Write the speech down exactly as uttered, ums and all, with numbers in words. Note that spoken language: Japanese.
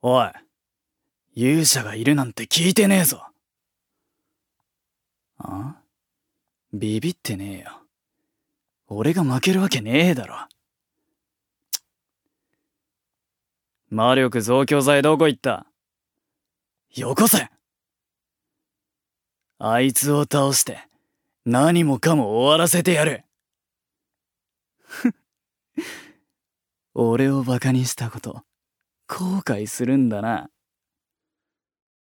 おい、勇者がいるなんて聞いてねえぞ。あ？ビビってねえよ。俺が負けるわけねえだろ。魔力増強剤どこ行った？よこせ。あいつを倒して何もかも終わらせてやる。俺をバカにしたこと後悔するんだな。